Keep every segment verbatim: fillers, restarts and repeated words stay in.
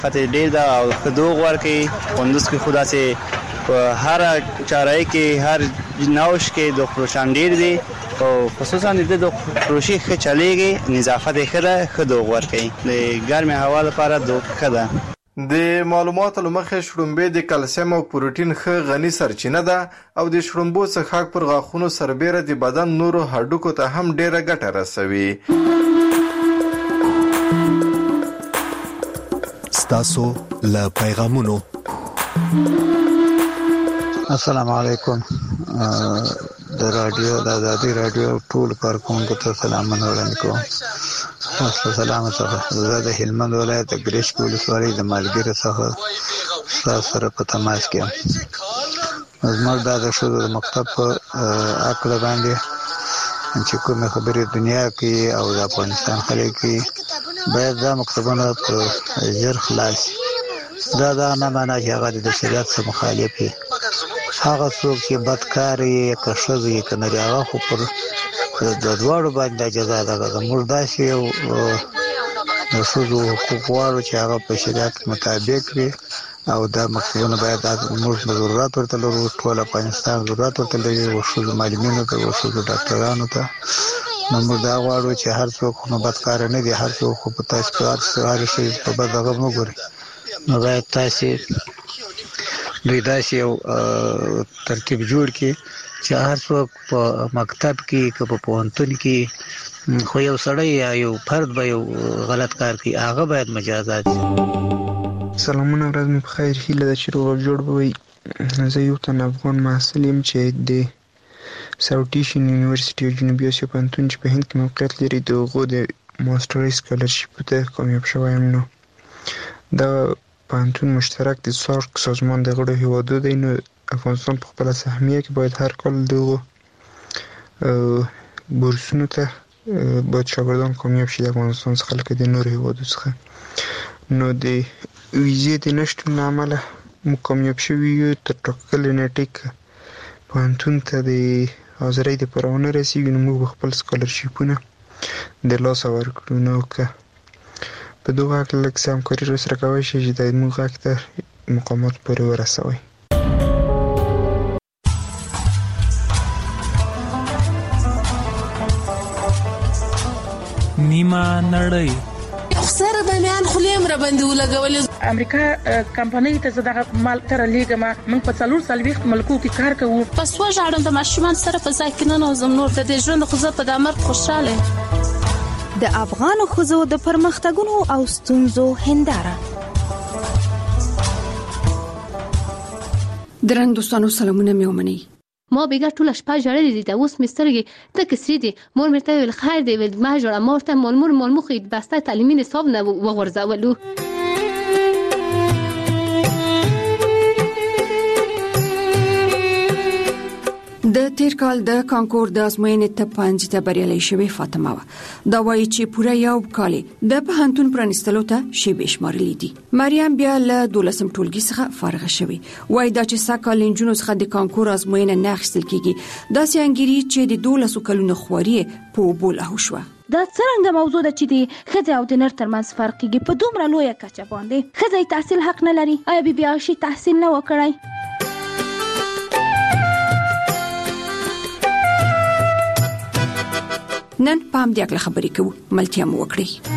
خاطر ډیر دا او خدوغ ورکي کندوز کې خدا سي په هر چارای کې هر نوش کې د پروشان ډیر دي او خصوصا د پروشي ښه چلیږي نظافت ښه خدوغ ورکي د ګرمه هوا لپاره دوه خدا. د معلوماتو لمخې شړومبې د کلسیم او پروتین ښه غني سرچینه ده او د شړومبو څخه پر غاښونو سربېره د بدن نورو هډوکو ته هم ډیره ګټه رسوي. ستاسو له پیغامونو. السلام علیکم. د رادیو د آزادي رادیو ټول کارکونکو ته سلامونه وړاندې کوم. تاسو سلام څخه زه د هلمند ولایت د ګریش ولسوالۍ د مالګیر څخه سره په تماس کې یم. زموږ د شوزو د مکتب په اکړه باندې چې کومه خبرې دنیا کې او د افغانستان خلک کې باید دا مکتبونه په ژر خلاص. دا دا نه معنی چې هغه د شریعت سره مخالف وي. هغه څوک چې بدکاري کښوي کنه هغه خو پر د دوړو باندې جزا ده. موږ داسې یو د شوزو حقوقوالو چې هغه په شریعت مطابق وي او دا مکتبونه باید موږ ضرورت ورته لرو. ټول افغانستان ضرورت ورته لري او شوزو معلمینو ته او شوزو ډاکټرانو ته. نو موږ دا غواړو چې هر څوک نو بدکار نه دي، هر څوک په تاسو هر شي په بدغه وګوري. نو باید تاسو دوی داسې یو ترتیب جوړ کړي چې هر څوک په مکتب کې که په پوهنتون کې خو یو سړی یا یو فرد به یو غلط کار کوي هغه باید مجازات شي. سلامونه، ورځ مو بخیر. هیله ده چې روغ جوړ به وي. زه یو تن افغان محصل یم چې د ساوث ایشین یونیورسيټي او جنوبي اسیا پوهنتون چې په هند کې موقعیت لري د هغو د ماسټرۍ سکالرشپ ته کامیاب شوی یم. نو دا پوهنتون مشترک د سارک سازمان د غړو هیوادو دی. نو افغانستان په خپله سهمیه کې باید هر کال دغو بورسونو ته باید شاګردان کامیاب شي د افغانستان څخه لکه د نورو هیوادو څخه. نو د ویزې د نشتون له امله موږ کامیاب شوي یو تر ټاکلې نیټې پوهنتون ته د حاضرۍ دپاره ونه رسېږي نو موږ به خپل سکالرشیپونه د لاسه ورکړو. نو که په دغه هکله لږ څه همکاري راسره کوی شي چې د موږ غږ ته مقامات پورې ورسوئ. نیمه نړۍ سره د میان خلیم را باندې ولګولې. امریکا کمپنۍ ته زه دغه مال تر لیږم. موږ په څلور څلوېښت ملکو کې کار کوو. پس وژاړم د ماشومان سره په ځای کې ننوځم. نور د دې ژوند خو زه په دا مرګ خوشحاله یم. د افغانو ښځو د پرمختګونو او ستونزو هنداره. درنو دوستانو سلامونه مې ومنئ. ما بیګا ټوله شپه ژړلې دي. دا اوس مې سترګې تکې سرې دي. مور مې ورته وویل خیر دی ویل مه ژړه. ما ورته مال مور مال مو خو یې بسته تعلیمي نصاب نه وغورځولو. د تیر کال د کانکور د ازموینې ته پنځه ته بریالۍ شوې فاطمه و. دا وایي چې پوره یو کال د پوهنتون پرانستلو ته شیبې شمارلې دي. مریم بیا له دولسم ټولګي څخه فارغه شوې. وایي دا چې سږ کال نجونو څخه د کانکور ازموینه نه اخیستل کیږي. داسې انګیري چې د دولسو کلونو خواري په اوبو لاهو شوه. دا څرنګه موضوع ده چې د ښځې او د نر ترمنځ فرق کیږي په دومره لویه کچه باندې. ښځې تحصیل حق نه لري. آیا بي بي عایشې تحصیل نه وکړی؟ نن پام دې اکله خبرې کوو. ملتیا مو وکړئ.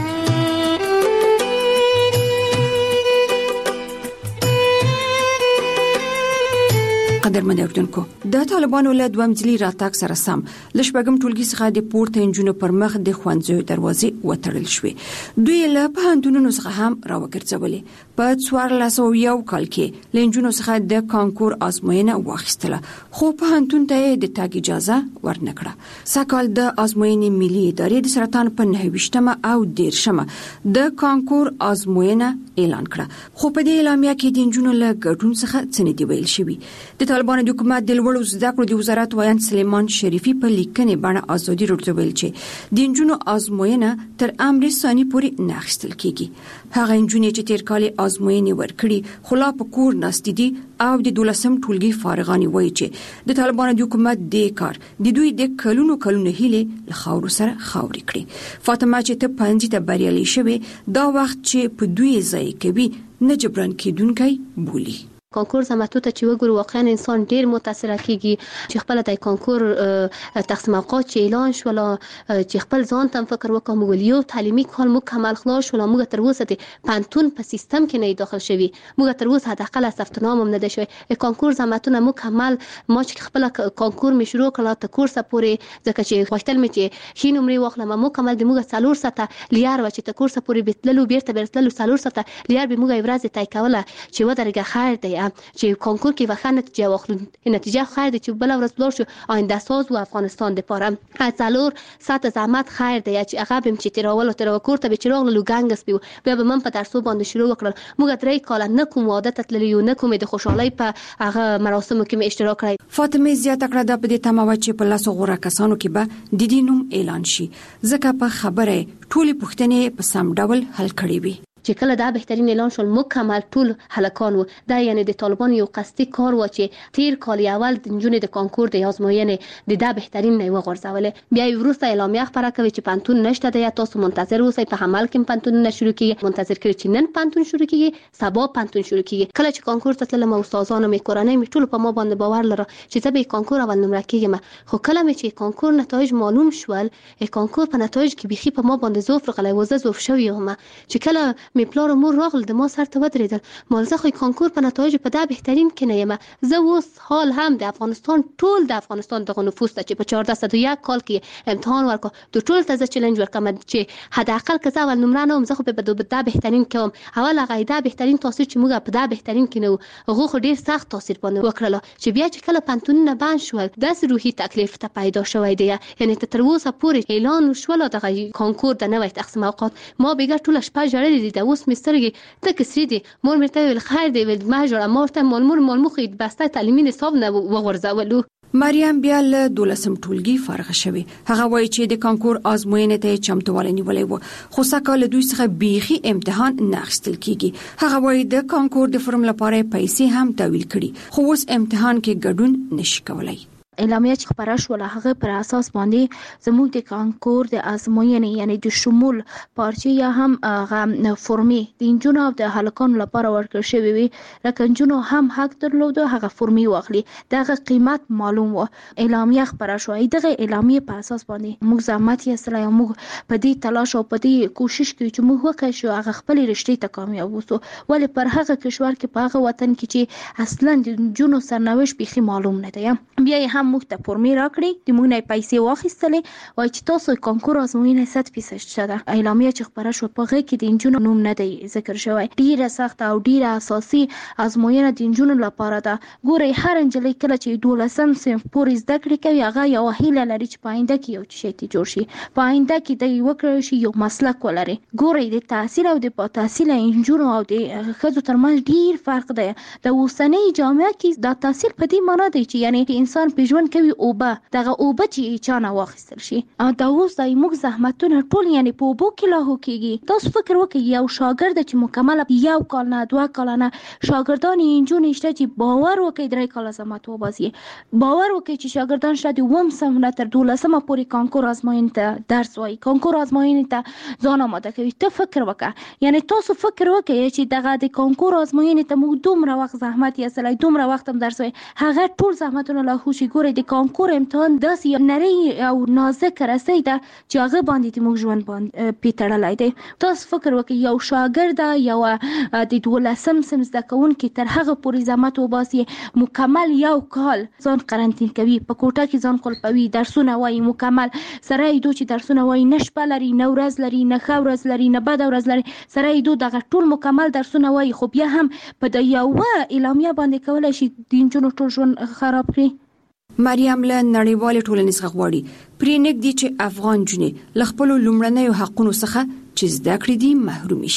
قدرمن اوردونکو، د طالبانو له دوه مځلي راتګ سره سم ل شپږم ټولګي څخه د پورته انجونو پر مخ د خوندزو دروازې وتړل شوې. دوی له پوهنتونونو څخه هم راوګرځولې. په څوارلس سوه یو کال کې له انجونو څخه د کانکور ازموینه واخیستله خو پوهنتون ته د تګ اجازه ورنکړه. سږکال د ازموینې ملي ادارې د سرطان په نهه ویشتمه او دیرشمه د کانکور ازموینه اعلان کړه. خو په دې اعلامیه کې د انجونو له ګډون څخه څه نه دی ویل شوي. د طالبانو د حکومت د لوړو زده کړو د وزارت وایي سلیمان شریفي په لیکنې باندې ازادي راډیو ویل چې د نجونو ازموینه تر امر ثاني پورې نه اخیستل کیږي. هغه نجونې چې تیر کال ازموینې ورکړي خلا په کور ناستې دي او د دولسم ټولګي فارغاني وایي چې د طالبانو د حکومت د کار د دوی د کلونو کلونو هیله له خاورو سره خاوري کړي. فاطمه چې ته پنځه ته بریالي شوه دا وخت چې په دوی ځای کوي نه جبران کیدونکي بولی. کانکور زماتو ته چې وګورو واقعا انسان ډیر متاثر کیږي چې خپل د کانکور تقسیم اوقات چې اعلان شول چې خپل ځان ته فکر وکړو موږ یو تعلیمي کال مکمل خلاص شول موږ تر اوسه د پانتون په سیستم کې نه داخل شوی موږ تر اوسه حداقل ثبت نام هم نه ده شوی. کانکور زماتو نه مکمل ما چې خپل کانکور می شروع کړل ته کورس پورې ځکه چې خوشتل می چې شي نمرې واخلم مکمل د موږ څلور ساعته لیار و چې ته کورس پورې بتللو بیرته بیرتللو څلور ساعته لیار به موږ ورځ تای کوله چې و درګه خیر دی چې کانکور کې وخت نتیجه واخلو نتیجه خیر دی چې بل ورځ بلور شو آینده ساز و افغانستان د پاره څلور ساعت زحمت خیر دی چې هغه بم چې تیراول تر کور ته به چراغ لو ګنګس بیا بیا به من په درسو باندې شروع وکړل موږ درې کال نه کوم عادت تللی نه کوم د خوشحالي په هغه مراسمو کې اشتراک کړی. فاطمه زیاته کړه د په دې تماوت چې په لاسو غوړه کسانو کې به د دې نوم اعلان شي ځکه په خبره ټولې پوښتنې په سم ډول حل کړي وي. چې کله دا بهترین اعلان شول مکمل ټول هلکان وو دا یعنی د طالبان یو قصدي کار و چې تیر کال اول د جنونو د کانکور د آزموینې د دا بهترین نه وغورځولې بیا وروسته اعلامیه خبره کوي چې پانتون نشته دی تاسو منتظر اوسئ په عمل کې پانتون نه شروع کیږي منتظر کړئ چې نن پانتون شروع کیږي سبا پانتون شروع کیږي. کله چې کانکور ته تلم استادانو می کورنۍ می ټول په ما باندې باور لره چې زه به کانکور اول نمره کیږم خو کله می چې کانکور نتایج معلوم شول کانکور په نتایج کې بيخي په ما باندې زوف غلې وزه زوف شوی هم چې کله می پلار مور راغل د ما سر ته ودرېدل مال زه خو کانکور په نتایج په دا بهترین کې نه یم زه اوس حال هم د افغانستان ټول د افغانستان دغه نفوس ته چې په چهارده سوه و یک کال کې امتحان ورکړ د ټول ته چیلنج ورکم چې حداقل که زه اول نمره نه وم زه خو به دا بهترین کوم اول هغه دا بهترین تاثیر چې موږ په دا بهترین کې نه هغه خو ډیر سخت تاثیر باندې وکړل چې بیا چې کله پانتونونه بند شول داس روحي تکلیف ته پیدا شوی دی یعنی تر اوسه پورې اعلان شول دغه کانکور د نوې تقسیم اوقات ما بیګر ټول شپه جړلې دي د اوس مسترګي ته کسری دي مور مرته ویل خیر دی ول ما جوړه مورته مول مور مول مخې بسته تعلیمي نصاب نه وغورځولو. مریم بیا له دولسم ټولګي فارغ شوه. هغه وایي چې د کانکور آزموینې ته چمتووالی نیولې و خو سکه دوی څخه بیخي امتحان نه اخیستل کیږي. هغه وایي د کانکور د فرم لپاره پیسې هم تحویل کړي خو اوس امتحان کې ګډون نشي کولای. اعلامیه چې خبره شوله هغه پر اساس باندې زموږ د کانکور د ازموینې یعنی د شمول پارچې یا هم هغه فرمې د انجونو او د هلکانو لپاره ورکړل شوی وي لکه انجونو هم حق درلود هغه فرمې واخلي دغه قیمت معلوم و. اعلامیه خبره شوه دغه اعلامیه په اساس باندې موږ زحمت یې سره موږ په دې تلاش او په دې کوشش کوي چې موږ وکړو شو هغه خپل رشتې ته کامیاب وسو ولی پر هغه کشور کې په هغه وطن کې چې اصلا د انجونو سرنوشت بيخي معلوم نه دی بیا هم موږ ته فرمې راکړي د موږ نه پیسې واخیستلې وای چې تاسو کانکور آزموینه صد فیصد شته. اعلامیه چې خبره شو په هغه کې د انجونو نوم نه دی ذکر شوی ډیره سخت او ډیره اساسي آزموینه د انجونو لپاره ده. ګوري هر انجلۍ کله چې دولسم صنف پورې زده کړې کوي هغه یو هیله لري چې پاینده کې یو شی ته جوړ شي پاینده کې د وکړ شي یو مسلک ولري. ګوري د تحصیل او د په تحصیل انجونو او د خځو ترمنځ ډیر فرق دی. د اوسنۍ جامعه کې د تحصیل په دې معنی دی چې یعنی انسان په ژوند کوي اوبه دغه اوبه چې چانه واخیستل شي او دا اوس د موږ زحمتونه ټول یعنی په اوبو کې لاهو کیږي. تاسو فکر وکړئ یو شاګرد چې مکمل یو کال نه دوه کال نه شاګردان انجونې شته چې باور وکړي درې کال زحمت وباسي باور وکړي چې شاګردان شته د وم سم نه تر دولسمه پورې کانکور آزموینې ته درس وایي کانکور آزموینې ته ځان آماده کوي. ته فکر وکړه یعنی تاسو فکر وکړئ چې دغه د کانکور آزموینې ته موږ دومره وخت زحمت یې سره دومره وخت هم درس وایي هغه ټول زحمتونه لاهو شي. ګورئ د کانکور امتحان داسې یو نری او نازک رسۍ ده چې هغه باندې موږ ژوند باندې پیتړلای دی. تاسو فکر وکړئ یو شاګرد یو د دولسم صنف زده کوونکی تر هغه پورې زحمت وباسي مکمل یو کال ځان قرنطین کوي په کوټه کې ځان قلپوي درسونه وایي مکمل سره یې دوی چې درسونه وایي نه شپه لري نه ورځ لري نه ښه ورځ لري نه بده ورځ لري سره یې دوی دغه ټول مکمل درسونه وایي خو بیا هم په د یوه اعلامیه باندې کولی شي د نجونو ټول ژوند خراب کړي. مریم له نړیوالې ټولنې څخه غواړي پرې نږدې چې افغان نجونې له خپلو لومړنیو حقونو څخه چې زده کړې دي محرومې شي.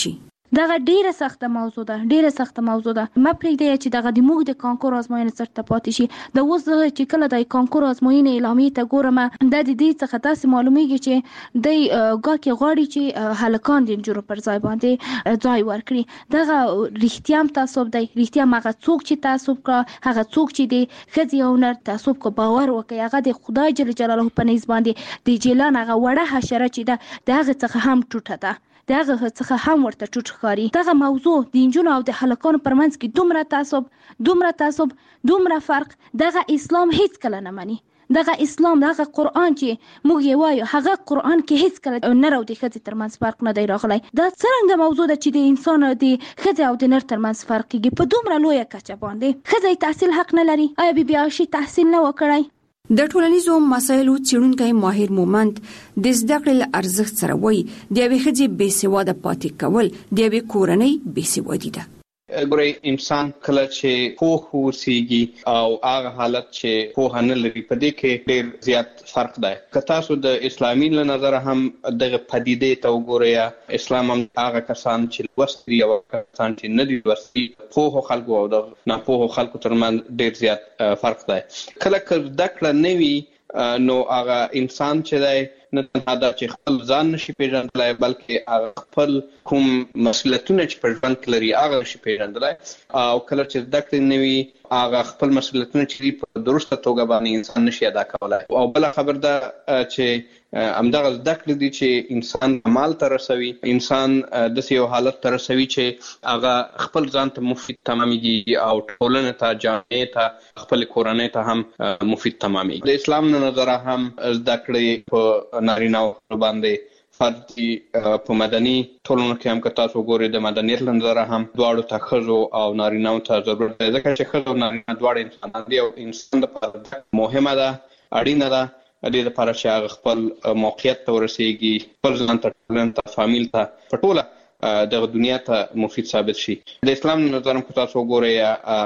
دغه ډیره سخته موضوع ده ډیره سخته موضوع ده ما پرېږدی چې دغه د موږ د کانکور ازموینې سرته پاتې شي. د اوس چې کله د کانکور ازموینې اعلامیې ته ګورم دا د دې څخه تاسې معلومیږي چې د ګاکې غواړي چې هلکان د نجونو پر ځای باندې ځای ورکړي. دغه رښتیا هم تعصب دی. رښتیا هم هغه څوک چې تعصب کړه هغه څوک چې د ښځې او نر تعصب کو باور وکړي هغه د خدای جل جلاله په نزد باندې د جیلان هغه وړه حشره چې ده د هغه څخه هم ټوټه ده د هغه څخه هم ورته ټوټ ښکاري. دغه موضوع د نجونو او د هلکانو پر منځ کې دومره تعصب دومره تعصب دومره فرق دغه اسلام هیڅ کله نه مني. دغه اسلام دغه قرآن چې موږ یې وایو هغه قرآن کې هیڅ کله نر او د ښځې ترمنځ فرق نه دی راغلی. دا څرنګه موضوع ده چې د انسان د ښځې او د نر ترمنځ فرق کېږي په دومره لویه کچه باندې. ښځه تحصیل حق نه لري. آیا بیبي عایشې تحصیل نه وکړی؟ د ټولنیزو مسایلو څېړونکی ماهر مومند د زده کړې له ارزښت سره وایي د یوې ښځې بېسواده پاتې کول د یوې کورنۍ بېسوادي ده. ګورئ انسان کله چې پوه اوسېږي او هغه حالت چې پوهه نه لري په دې کې ډېر زیات فرق دی. که تاسو د اسلامي له نظره هم دغه پدیدې ته وګورئ اسلام هم هغه کسان چې لوستي دي او کسان چې نه دي لوستي پوهو خلکو او د ناپوهو خلکو ترمنځ ډېر زیات فرق دی. کله که زده کړه نه وي نو هغه انسان چې دی نه تنها دا چې خپل ځان نشي پیژندلی بلکې هغه خپل کوم مسؤلیتونه چې په ژوند کې لري هغه نشي پیژندلی او کله چې زده کړې نه وي هغه خپل مسؤلیتونه چې دي په درسته توګه باندې انسان نشي ادا کولی. او بله خبر ده چې همدغه زده کړې دي چې انسان کمال ته رسوي انسان داسې یو حالت ته رسوي چې هغه خپل ځان ته مفید تمامېږي او ټولنې ته جامعې ته خپل کورنۍ ته هم مفید تمامېږي. د اسلام له نظره هم زده کړې په نارینه‌و باندې فرض دي. په مدني ټولنو کې هم که تاسو وګورئ د مدنیت له نظره هم دواړو ته ښځو او نارینه‌و ته ضرورت دی ځکه چې ښځه او نارینه دواړه انسانان دي او انسان دپاره مهمه ده اړینه ده دې دپاره چې هغه خپل موقعیت ته ورسېږي خپل ځان ته ټولنې ته فامیل ته په ټوله دغه دنیا ته مفید ثابت شي. د اسلام له نظره هم که تاسو وګورئ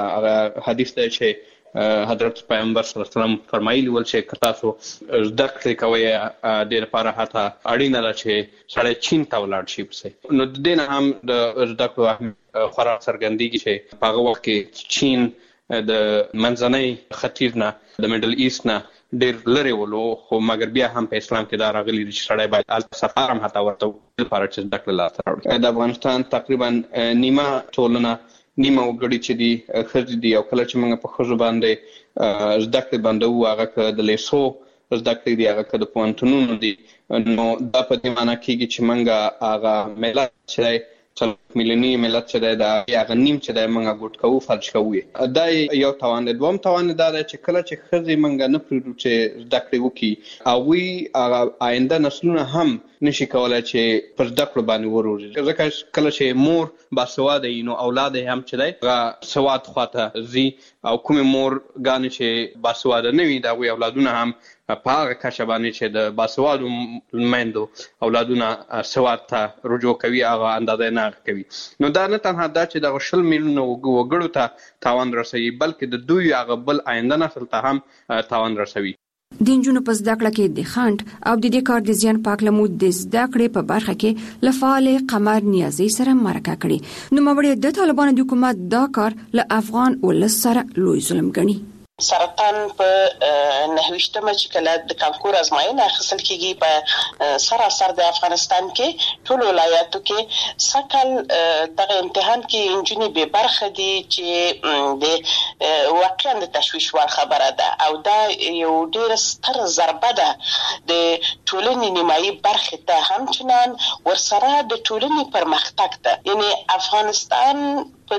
هغه حدیث دی چې حضرت پیغمبر صلی الله علیه وسلم فرمایلی ول چې که تاسو زده کړې کوئ دې لپاره حتی اړینه ده چې سړی چین ته ولاړ شي پسې. نو د دې نه هم د زده کړو اهمیت خورا څرګندېږي چې په هغه وخت کې چین د منځنۍ ختیځ نه د میډل ایسټ نه ډېر لرې ولو خو مګر بیا هم په اسلام کې دا راغلي دي چې سړی باید هلته سفر هم حتی ورته وکړي لپاره چې زده کړه لاسته راوړي. د افغانستان تقریبا نیمه ټولنه نیمه وګړي چې دي ښځې دي او کله چې موږ په ښځو باندې زده کړې بندوو هغه که د لیسو زده کړې دي هغه که د پوهنتونونو دي نو دا په دې معنا کېږي چې موږ هغه ملت چې دی څلور میلیوني ملت چې دی د هغه نیم چې دی موږ ګوټ کوو فلج کوو یې. دا یو توان دی. دویم توان دا دی چې کله چې ښځې موږ نه پرېږدو چې زده کړې وکړي هغوی هغه آینده نسلونه هم نشي کولی چې پر زده کړو باندې وروزي ځکه کله چې مور باسواده وي نو اولاد یې هم چې دی هغه سواد خواته ځي او کومې مورګانې چې باسواده نه وي د هغوی اولادونه هم په هغه کچه باندې چې د باسوادو میندو اولادونه سواد ته رجوع کوي هغه اندازه یې نه کوي. نو دا نه تنها دا چې دغه شل میلیونه وګړو ته تاوان رسوي بلکې د دوی هغه بل آینده نسل ته هم تاوان رسوي. د نجونو په زده کړه کې د خنډ او د دې کار د زیان پاک لمود د زده کړې په برخه کې له فعال قمر نیازي سره مرکه کړي. نوموړی د طالبانو د حکومت دا کار له افغان ولس سره لوی ظلم ګڼي. سرطان په نهویشتمه چې کله د کانکور ازموینه اخیستل کېږي په سراسر د افغانستان کې ټول ولایاتو کې سکل دغه امتحان کې نجونې بې برخه دي چې د واقعا د تشویش وړ خبره ده او دا یو ډېره ستره ضربه ده د ټولنې نیمایي برخې ته همچنان ورسره د ټولنې پرمختګ ته یعنی افغانستان په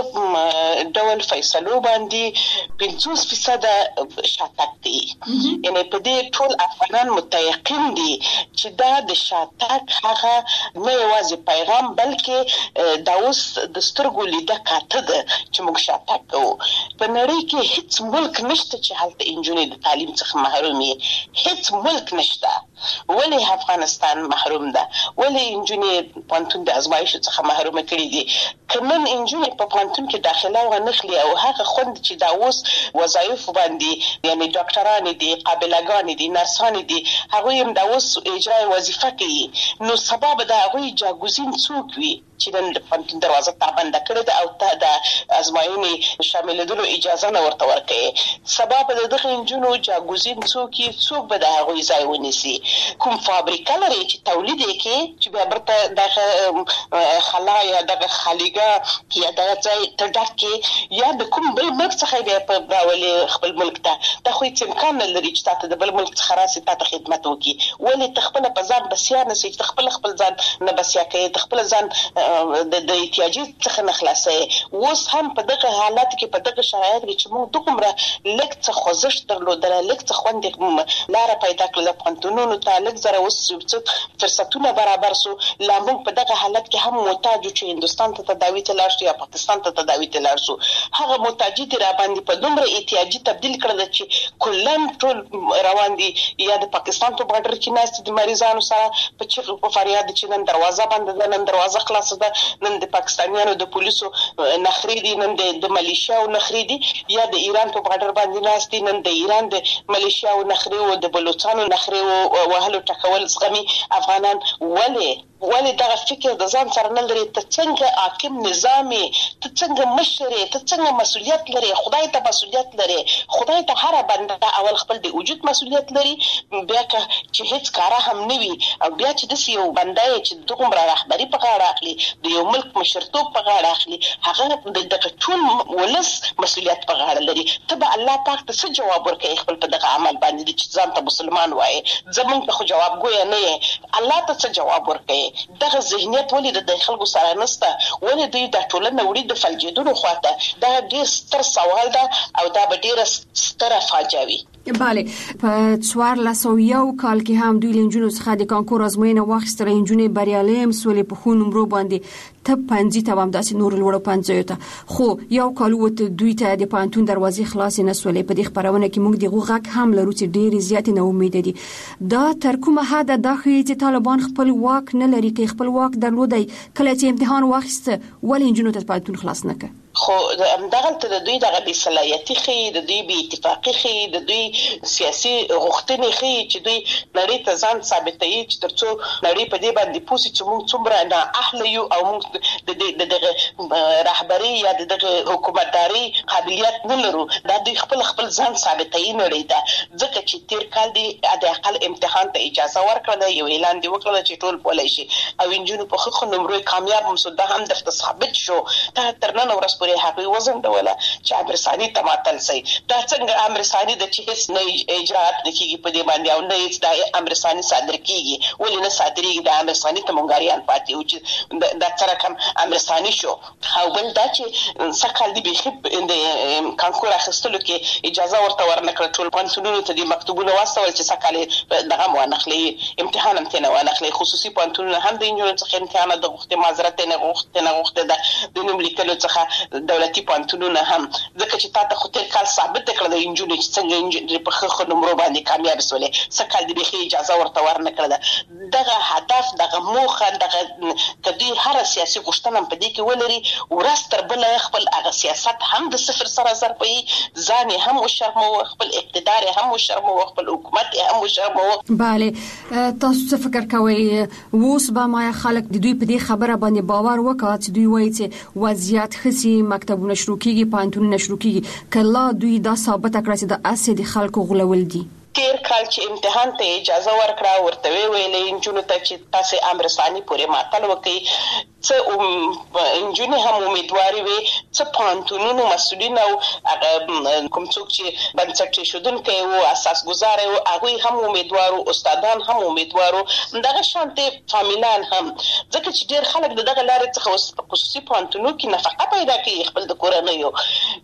دغه ډول فیصلو باندې پنځوس فیصده شاتګ دی. یعنی په دې ټول افغانان متيقن دي چې دا د شاتګ هغه نه یوازې پیغام بلکې دا اوس د سترګو لیده کاته ده چې موږ شاتګ کوو. په نړۍ کې هیڅ ملک نشته چې هلته نجونې د تعلیم څخه محروم وي. هیڅ ملک نشته. ولې افغانستان محروم ده، ولې انجونې پانتون د ازمایښت څخه محروم کړي دي. کمن انجونې په پانتون کې داخله ونخلي او هغه خوند چې دا اوس وظایف باندې یعنی ډاکټران دي، قابلګان دي، نرسان دي، هغه هم دا اوس اجرای وظیفه کوي، نو سبب دا هغه جاګوزین څوک وي چې د پانتون دروازه تابند کړي ده او ته د ازمایښت شاملېدلو اجازه نه ورته ورکړي. سبب د دغه انجونو جاګوزین څوک څوک به د هغه ځای ونیسي، کوم فابریکه لري چې تولید کوي چې بیا برته د خلا یا د خالیګه یا د ځای ته ډکه یا د کوم بل ملک څخه بیا په راولي خپل ملک ته، دا خو هیڅ امکان نه لري چې تاسو د بل ملک څخه راسي تاسو خدمت وکړي. ولې تخپل په ځان بسیا نه سي، تخپل خپل ځان نه بسیا کوي، تخپل ځان د احتیاجي څخه نه خلاصي. اوس هم په دغه حالت کې په دغه شرایط کې چې موږ دومره لږ څه خوځښت درلودل، لږ څه خوند لاره پیدا کړل پانتونونو ته، لږ زره اوس فرصتونه برابر سو، لا موږ په دغه حالت کې هم محتاج چې هندستان ته تداوی ته لاړ شو یا پاکستان ته تداوی ته لاړ شو. هغه محتاجي دي را باندې په دومره احتیاجي تبدیل کړل چې کلن ټول روان دي، یا د پاکستان په بارډر کې ناست دي مریضانو سره په چیغو په فریاد چې نن دروازه بنده ده، نن دروازه خلاصه ده، نن د پاکستانیانو د پولیسو نخري دي، نن د ملیشیاو نخري دي، یا د ایران په بارډر باندې ناست دي، نن د ایران د ملیشیاو نخري او د بلوچستان نخري او وهلو ټکول زغمي افغانان. ولې ولې دا فکر د ځان سره نه لري ته څنګه حاکم نظامي، ته څنګه مشر، ته څنګه مسؤلیت لري، خدای ته مسؤلیت لري، خدای ته هر بنده اول خپل د وجود مسؤلیت لري، بیا که چې هیڅ کارا هم نه وي او بیا چې د یو بنده چې دغه رهبری په غاړه اخلي، د یو ملک مشرتوب په غاړه اخلي، هغه د ټول ولس مسؤلیت په غاړه لري. ته به الله پاک ته څه جواب ورکړي خپل په دغه عمل باندې چې ځان ته مسلمان وایي؟ زمونږ ته خو جواب ګویا نه یې، الله ته څه جواب ورکړي؟ دغه ذهنیت ولې د خلکو سره نشته؟ ولې دوی د ټولنې وړي د فلجیدونو خواته؟ دا ډېر ستر سوال ده او دا به ډېره ستره فاجعه وي. بله، په څوارلس سوه یو کال کې هم دوی له نجونو څخه د کانکور ازموینه واخیستله. نجونې بریالۍ هم سولې په ښو نمرو باندې ته پنځي ته هم داسې نورو لوړو پنځیو ته، خو یو کال ووته دوی ته د پوهنتون دروازې خلاصې نه سولې. په دې خپرونه کې موږ دغه غږ هم لرو چې ډېرې زیاتې ناامیده دي. دا تر کومه حده دا ښیي چې طالبان خپل واک نه لري، که خپل واک درلودی کله چې امتحان واخیسته ولې نجونو ته پوهنتون خلاص نه کړ؟ خو همدغلته د دوی دغه بې صلاحیتي ښیي، د دوی بې اتفاقي ښیي، د دوی سیاسي غوښتنې ښیي چې دوی نړۍ ته ځان ثابتوي چې تر څو نړۍ په دې باندې پوه شي چې موږ څومره نااهله یو او موږ د دغه رهبري یا د دغه حکومتداري قابلیت نه لرو. دا دوی خپل خپل ځان ثابتوي نړۍ ته، ځکه چې تیر کال دی د اقل امتحان ته اجازه ورکړه، یو اعلان دی وکړل چې ټول بولای شي او انجونو په خخ نمرو کامیاب هم سودا هم درته ثابت شو. ته تر نن ورځ پورې هغه وزن ډوله چې امر ثاني تماتل سي. دا څنګه امر ثاني د چې هیڅ نه اجرات نکېږي په دې باندې او نه هیڅ د امر ثاني صادر کیږي؟ ولې نه صادرېږي؟ د امر ثاني ته مونږاریان پاتې او چې دا سره کوم امر ثاني شو. او بل دا چې سکهال دی به د کانکور اخیستلو کې اجازه ورته ورنکړه، ټول پانتونونو ته د مکتوبونه واستول چې سکهال دغه وانخلي، امتحان هم تنه وانخلي. خصوصي پانتونونه هم د انجونو څخه امتحان د غوښتنې معذرت نه غوښتنه نه غوښته د نوم لیکلو څخه دولتي پانتونونه هم، ځکه چې تاسو خو تیر کال ثابت کړل د انجونو چې څنګه انجونو په خخ نمرو باندې کامیاب سولې، سکهال دی به اجازه ورته ورنکړه. دغه هدف دغه موخه دغه کدی هر سیاسي غوښتنه په دې کې ولري ورستر بل خپل هغه سیاست هم د صفر سره ضربي، ځان هم وشرمو، خپل اقتدار هم وشرمو، خپل حکومت هم وشرمو. بله، تاسو څه فکر کوئ اوس به ما خلک د دوی په دې خبره باندې باور وکړي چې دوی وایي چې وضعیت خسي، مکتبونه شروع کیږي، پوهنتونونه شروع کیږي، کله دوی دا ثابت کړي چې د اسې د خلکو غولول دي؟ تیر کال چې امتحان ته اجازه ورکړه ورته ویلې انجونو ته چې تاسو امر ثاني پورې ماتل وکړي، څه انجونې هم امیدواري وي، څه پوهنتونونو مسؤلین او کوم څوک چې بنسټ شودونکي او اساس گزار او هغه هم امیدوارو، استادان هم امیدوارو، دغه شانته فامیلان هم، ځکه چې ډیر خلک دغه لارې څخه خصوصي پوهنتونونو کې نفقه پیدا کوي خپل د کورنیو.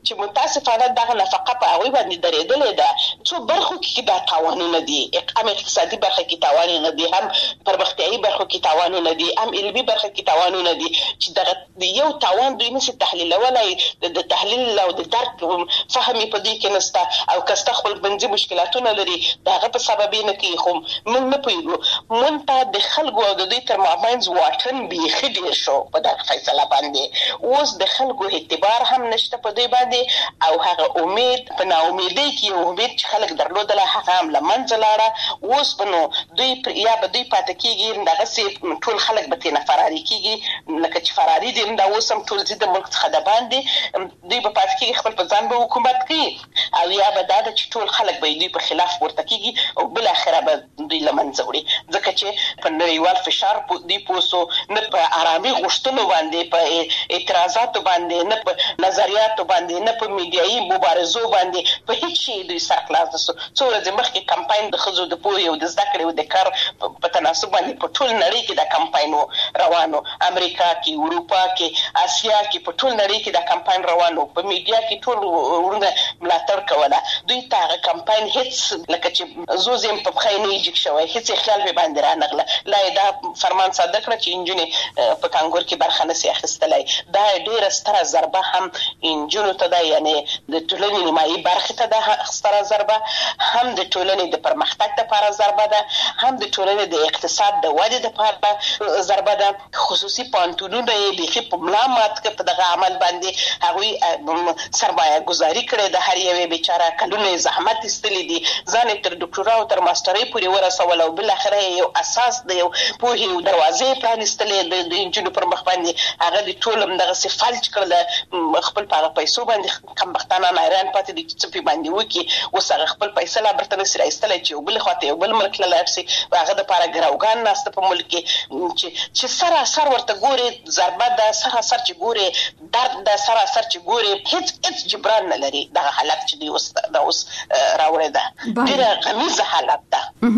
چې متاسفانه دغه نفقه په هغوی باندې درېدلې ده. څو برخو کې دا تاوانونه دي، هم اقتصادي برخه کې تاوانونه دي، هم پرمختیایي برخو کې تاوانونه دي، هم علمي برخه کې تاوانونه دي چې دغه یو تاوان دوی نشي تحلیلولای. د تحلیل او د درک فهم په دې کې نشته، او کسته خپل بنځي مشکلاتونه لري دغه په سبب نه کوي. خو موږ نه پوهیږو، مونږ ته د خلکو او د دوی تر مابینځ واټن بیخي ډېر شو په دغه فیصله باندې. اوس د خلکو اعتبار هم نشته په دوی باندې، او هغه امید په ناامیدۍ کې یو امید چې خلک درلودله هغه هم له منځه لاړه. اوس به نو دوی یا به دوی پاتې کېږي، دغسې ټول خلک به ترېنه فراري کېږي لکه چې فراري دي دا اوس هم ټول ځي د ملک څخه د باندې. دوی به پاتې کېږي، خپل په ځان به حکومت کوي، او یا به دا ده چې ټول خلک به دوی په خلاف ورته کېږي او بالاخره به دوی له منځه وړي. ځکه چې په نړیوال فشار دوی پوه سو، نه په آرامي غوښتنو باندې، په اعتراضاتو باندې، نه په نظریاتو باندې، نه په میډیایي مبارزو باندې، په هیڅ شي دوی سرخلاص نه سو. څو ورځې مخکې کمپاین د ښځو د پوهې او د زده کړې او د کار په تناسب باندې په ټول نړۍ کې دا کمپاین روانو، امریکا کې، اروپا کې، اسیا کې، په ټول نړۍ کې دا کمپاین روانو، په میډیا کې ټول ورونه ملاتړ کوله. دوی ته هغه کمپاین هیڅ لکه چې زوز یې په پښې نه جګ شوی، هیڅ خیال به باندې رانغله. لا یې دا فرمان صادر کړ چې نجونې په کانګور کې برخه نشي اخیستلی. دا ډېره ستره ضربه هم نجونو ته ده، یعنې د ټولنې نیمایي برخې ته ده ستره ضربه، هم د ټولنې د پرمختګ دپاره ضربه ده، هم د ټولنې د اقتصاد د ودې دپاره ضربه ده. خصوصي پوهنتونونه یې بیخي په ملا مات کړ په دغه عمل باندې. هغوی سرمایه ګزاري کړې ده، هر یوې بیچاره کلونه یې زحمت ایستلی دي، ځان یې تر ډاکټورا او تر ماسټرۍ پورې ورسول، او بالاخره یو اساس د یو پوهې او دروازې پرانیستلې د نجونو پر مخ باندې. هغه د ټول همدغسې فلج کړله، خپل په هغه پیسو باندې کمبختانان حیران پاتې دي چې څه پې باندې وکړي. اوس هغه خپل پیسه لا برته نشي راایستلی چې یو بل خوا ته یو بل ملک له لاړ شي. هغه دپاره ګروګان ناسته په ملک کې چې سراسر ورته ګورې ضربه ده، سراسر چې ګورې درد ده، سراسر چې ګورې هیڅ هیڅ جبران نه لري. دغه حالت چې دوی اوس دا اوس راوړی ده ډېره غمیزه حالت ده.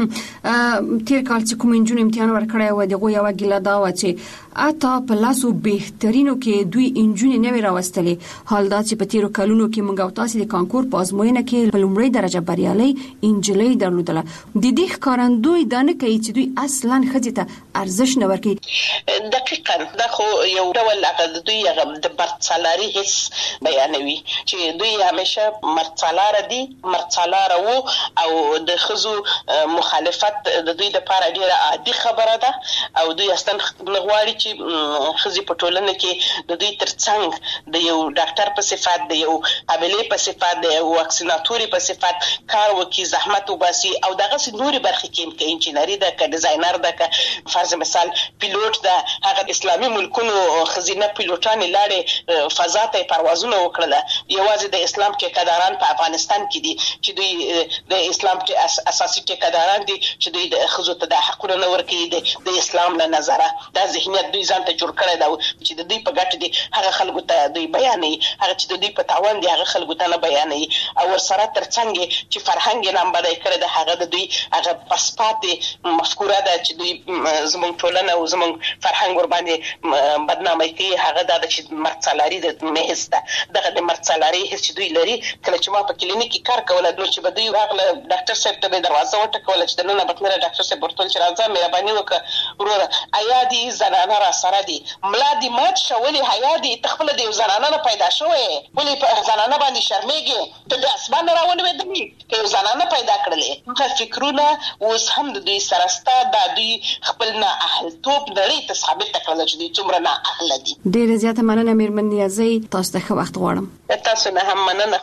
تیر کال چې کوم نجونې امتحان ورکړی و، دغه یوه ګیله دا وه چې اته په لاسو بهترینو کې دوی نجونې نه وې راوستلې. حال دا چې په تیرو کلونو کې موږ او تاسې د کانکور په ازموینه کې په لومړۍ درجه بریالۍ نجلۍ درلودله. د دې ښکارندوی دا نه کوي چې دوی اصلا ښځې ته ارزښت نه ورکوي. دقیقا دا خو یو ډول هغه د دوی هغه د مرڅالاري حس بیانوي چې دوی همیشه مرڅالاره دي، مرڅالاره وو، او د ښځو مخالفت د دوی دپاره ډېره عادي خبره ده، او دوی اصلا نه غواړي چې ښځې په ټولنه کې د دوی تر څنګ د یو ډاکټر په صفت، د یو قابلې په صفت، د یو واکسیناتوري په صفت کار وکړي، زحمت وباسي، او دغسې نورې برخې کې که انجینري ده، که ډیزاینر ده، که فرض مثال پیلوټ ده. هغه اسلامي ملکونو ښځینه پیلوټانې لاړې فضا ته یې پروازونه وکړله. یوازې د اسلام ټیکهداران په افغانستان کې دي چې دوی د اسلام اساسي ټیکهداران دي چې دوی د ښځو ته د حقونه نه ورکوي د اسلام له نظره. دا ذهنیت دوی ځان ته جوړ کړی ده چې د دوی په ګټه دي، هغه خلکو ته دوی بیانوي، هغه چې د دوی په تاوان دي هغه خلکو ته نه بیانوي. او ورسره تر څنګ چې فرهنګ یې نامبدی کړی ده، هغه د دوی هغه پسپاتې مفکوره ده چې دوی زموږ ټولنه او زموږ فرهنګ ورباندې بدنامي کوي. هغه دا ده چې مرڅالاري د محض ده. دغه د مرڅالاري حس چې دوی لري، کله چې ما په کلینیک کې کار کوله نو چې به دوی راغله ډاکټر صاحب ته به دروازه وټکوله چې دننه به تلله، ډاکټر صاحب ورته ویل چې راځه مهرباني وکړه وروره، حیا دي زنانه را سره دي، ملا دي مات شه، ولې حیا دي؟ ته خپله د یو زنانه نه پیدا شوی، ولې په زنانه باندې شرمېږې؟ ته د اسمان نه راولوېدلې که یو زنانه پیدا کړلې. هغه فکرونه اوس هم د دوی سره سته. دا دوی خپل نه اهلتوب نړۍ ته ثابته کړله چې دوی څومره نه اهله دي. ډېره زیاته مننه مېرمن نیازۍ، تاسو ته ښه وخت غواړم. تاسو نه هم مننه.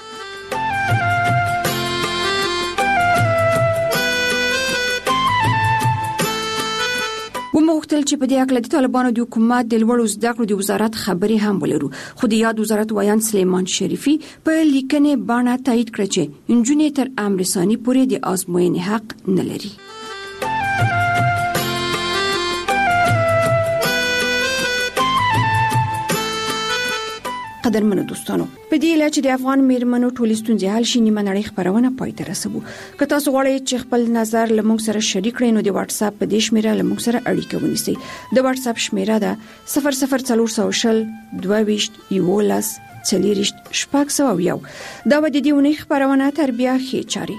ومغوښتل چې په دې اړه د طالبانو د حکومت د لوړو زده کړو د وزارت خبري هم ولرو، خو د یاد وزارت وایان سلیمان شریفي په لیکنې باندې تایید کړ چې نجونې تر امر ثاني پورې د آزموینې حق نه لري. قدرمنو دوستانو، په دې اله چې د افغان میرمنو ټولې ستونزې حل شي، نیمه نړۍ خبرونه پای ته رسوو. که تاسو غواړئ چې خپل نظر له موږ سره شریک کړئ نو د واتس اپ په دې شمیره له موږ سره اړیکه ونیسئ. د واتس اپ شمیره ده صفر صفر څلور سوه شل دوه ویشت یولس څلېرویشت شپږ سوه او یو. دا و د دې اونۍ خپرونه تر بیا ښې چارې.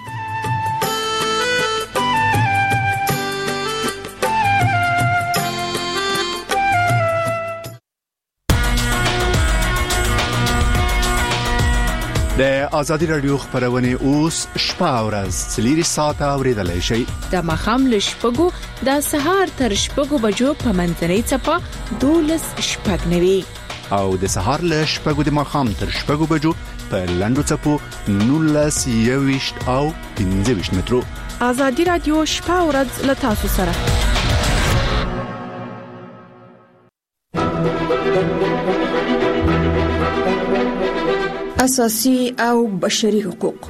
د ازادي رادیو خبرونه اوس شپه او ورځ څلېرویشت ساعته اوریدلای شئ. د ماښام له شپږو د سهار تر شپږو بجو په منځنۍ څپه دولس شپږ نوي او د سهار له شپږو د ماښام تر شپږو بجو په لنډو څپو نولس یوویشت او پنځه ویشت مترو. ازادي رادیو شپه او ورځ له تاسو سره. اساسي او بشري حقوق.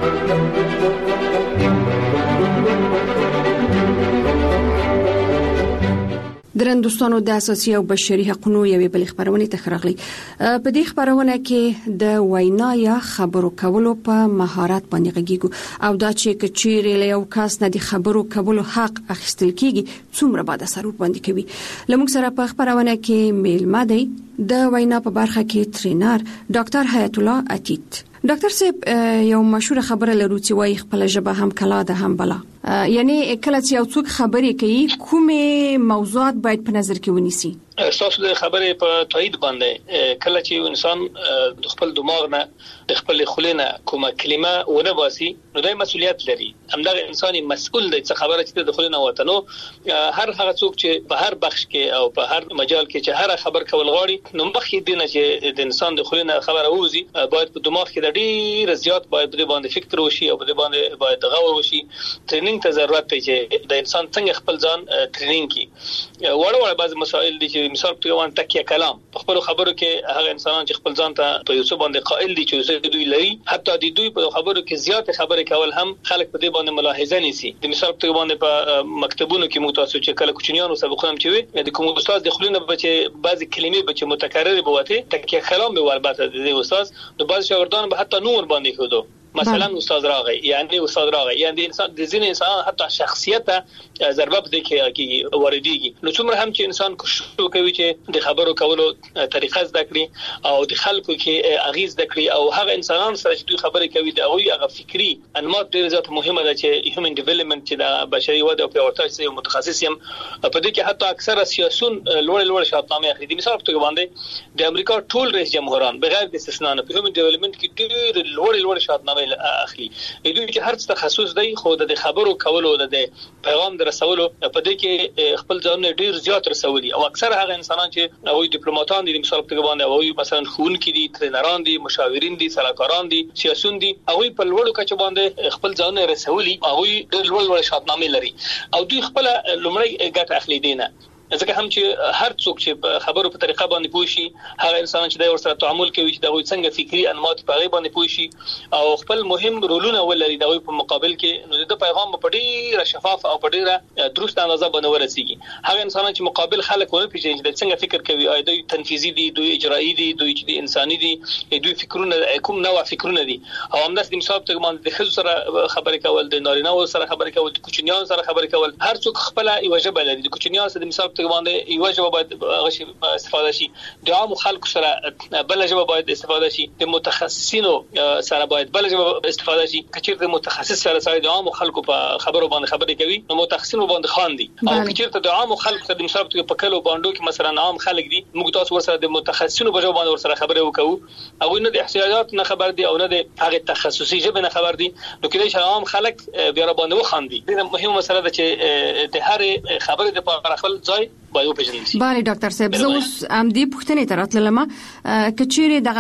درندوستانو د اساسي او بشري حقوقو یوې بل خبرونه تخرغلي. په دې خبرونه کې د وینا یا خبرو کولو په مهارت باندې غږیږو او دا چې کچېرې له یو کس نه د خبرو کولو حق اخیستل کیږي څومره باید اثر باندې کوي. لمونږ سره په خبرونه کې میلمه دی د وینا په برخه کې ټرینر ډاکټر حیات الله عتیق. ډاکټر صاحب یو مشهور خبره لرو چې وايي خپل ژبه هم کلا ده هم بلا. یعنی کله چې یو څوک خبرې کوي کومه موضوعات باید په نظر کې ونیسي؟ تاسو د خبرې په تایید باندې کله چې انسان د خپل دماغ نه د خپل خلینه کومه کلمه ونه باسي نو د مسؤلیت لري. همدغه انساني مسؤل دی چې خبره چې د خلینه وته نو هر هغه څوک چې په هر بخش کې او په هر مجال کې چې هر خبر کول غواړي نو مخکې دینه چې د انسان د خلینه خبره ووزي باید په دماغ کې د ډیر زیات باید د باندې فکر وشي او د باندې باید غور وشي. ټریننګ ته ضرورت دی چې د انسان څنګه خپل ځان ټریننګ کی. وړ وړ بعض مسائل دي چې مثال په یوان تکیه کلام په خپل خبرو کې هغه انسانان چې خپل ځان ته په یو څه باندې قائل دي چې دوی لري حتی د دوی په خبرو کې زیات خبرې کول هم خلک په دې باندې ملاحظه نيسي. د مثال په باندې په مکتبونو کې متاسو چې کله کوچنیانو سبقونه هم چوي د کوم استاد د خلینو بچي بعضی کلمې بچي متکرر بوته تکیه کلام به وربته د استاد د بعض شاګردان به حتی نور باندې خودو مثلا استاد راغی یعنی استاد راغی یعنی انسان د ځین انسان حتی شخصیت ضربه بده کې وردیږي. نو څومره هم چې انسان کوشش کوي چې د خبرو کولو طریقه زده کړي او د خلکو کې اغیز زده کړي او هغه انسانان سره چې دوی خبرې کوي د هغوی هغه فکری انماط ډیر زیات مهمه ده چې هیومن ډیولپمنت چې د بشري وده او پیاوړتیا سره متخصص یم په دې کې حتی اکثره سیاسيون لوړ لوړ شاهنامه اخلي. د مثال په باندې د امریکا ټول رئیس جمهوران بغیر د استثناء په هیومن ډیولپمنت کې ډیر لوړ لوړ شاهنامه اخلي. دوی چې هر څه تخصص دی خو د خبرو کولو د پیغام در رسولو په دې کې خپل ځان ډیر زیات رسولي او اکثر هغه انسانان چې هغوی ډیپلوماټان دي مثال په باندې هغوی مثلا ښوونکي دي ټرینران دي مشاورین دي سلاکاران دي سیاسيون دي هغوی په لوړو کچه باندې خپل ځان رسولي هغوی ډیر لوړ لوړ شاهنامه لري او دوی خپل لومړی ګټه اخلي دینه ځکه هم چې هر څوک چې خبرو په طریقه باندې پوښي هغه انسان چې د ورسره تعامل کوي چې دغه څنګه فکری انماط په غي باندې پوښي او خپل مهم رولونه ولري دغه په مقابل کې نو د پیغام په ډیره شفاف او په ډیره درست اندازه باندې ورسیږي. هغه انسان چې مقابل خلک ونه پیژني چې څنګه فکر کوي او دوی تنفیذي دي دوی اجرایی دي دوی چې انساني دي دوی فکرونه کوم نوع فکرونه دي او همداس د مثال په باندې د خزو سره خبرې کول د نارینه سره خبرې کول د کوچنیانو سره خبرې کول هر څوک خپل یو ژبه لري. د کوچنیانو سره د مثال په باندې یو ژبه باید غشي استفاده شي د عام خلکو سره بل ژبه باید استفاده شي د متخصصینو سره باید بل ژبه استفاده شي. کچیر د متخصص سره سره د عام خلکو په خبرو باندې خبرې کوي نو متخصصینو باندې خان دي او کچیر ته د عام خلکو سره د مثال په کلو باندې کې مثلا عام خلک دي موږ تاسو ورسره د متخصصینو په ژبه باندې ورسره خبرې وکړو او نه د احتیاجات نه خبر دي او نه د هغه تخصصي ژبه نه خبر دي نو کله چې عام خلک بیا باندې وخاندي. د مهمه مسله ده چې د هر خبرې د په خپل ځای باید وپېژندل. بله ډاکټر صاحب زه اوس هم دې پوښتنې ته راتلم که چیرې دغه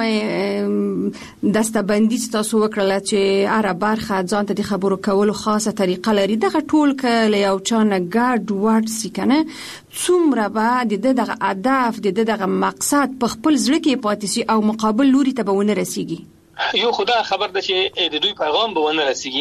کوم دسته‌بندي تاسو وکړله چې هره برخه ځان ته د خبرو کولو خاصه طریقه لري دغه ټول که له یو چا نه ګډ وډ سي که نه څومره به د ده دغه هدف د ده دغه مقصد په خپل زړه کې پاتې سي او مقابل لوري ته به ونه رسیږي؟ یو خدا خبر ده چې د دوی پیغام به ونه رسیږي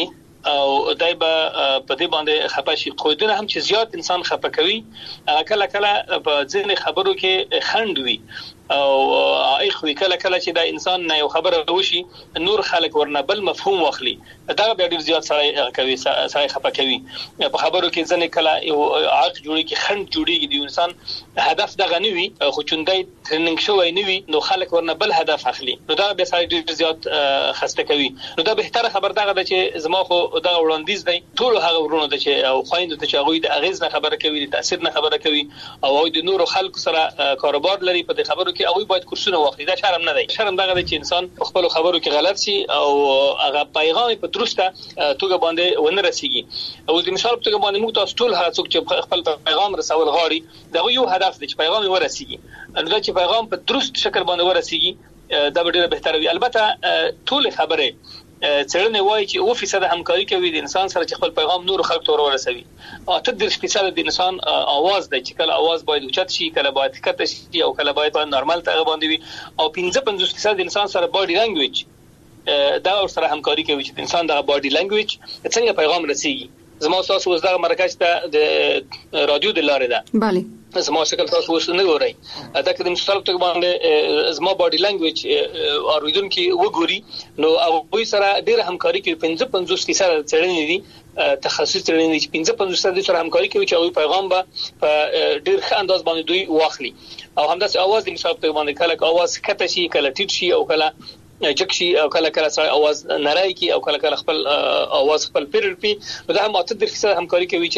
او دای به په دې باندې خپه شي. قوتونه هم چې زیات انسان خپه کوي کله کله په ځینې خبرو کې خند وي او اخوي کله کله چې دا انسان نه یو خبره وشي نور خلک ورنه بل مفهوم واخلي دا به ډیر زیات سړی کوي سړی خپه کوي په خبرو کې ځنه کله یو عاق جوړي کې خند جوړيږي د انسان هدف دغه نه وي خو چوندای ټریننګ شوی نه وي نو خلک ورنه بل هدف اخلي نو دا به سړی ډیر زیات خسته کوي. نو دا به تر خبر دغه چې زما خو دغه وړاندیز دی ټول هغه ورونه د چې او خويند ته چې هغه د اغیز نه خبره کوي د تاثیر نه خبره کوي او د نور خلکو سره کاروبار لري په دې خبرو کې او باید کورسونه واخلي. دا شرم نه دی. شرم دغه دی چې انسان خپل خبرو کې غلط شي او هغه پیغام په درسته توګه باندې ونه رسیږي. او د مثال په توګه باندې موږ تاسو ټول هڅه کوو چې خپل پیغام رسول غواړي دا یو هدف دی چې پیغام ورسیږي. نو چې پیغام په درست شکل باندې ورسیږي دا به ډیره بهتره وي. البته ټول خبره څرنه وایي چې او فیصد همکاري کوي د انسان سره چې خپل پیغام نور خلکو ته ورسوي. او تدریس فیصد د انسان आवाज دی چې کله आवाज باید اوچت شي کله باید کته شي او کله باید نورمال ته باندې وي او پنځه پنځوس فیصد د انسان سره باډي لانګویج دا سره همکاري کوي چې انسان د باډي لانګویج څنګه پیغام رسیږي. زما تاسو اوس دغه مرکز ته د رادیو د لارې ده bale زما شکل تاسو اوس نه ګورئ دا کله مثال ته باندې زما باډي لانګویج اوریدونکو وګوري نو او به سره ډیر همکاري کوي. پنځه پنځوس فیصد څېړنې دي تخصص څېړنې چې پنځه پنځوس فیصد سره همکاري کوي چې او پیغام به په ډیر ښه انداز باندې دوی واخلي او همداسې आवाज د مثال ته باندې کله आवाज کته شي کله ټیټ شي او کله جکشي او کله کله سره आवाज نړۍ کی او کله کله خپل आवाज خپل پیرل پی دا هم ماته د فیصد همکاري کوي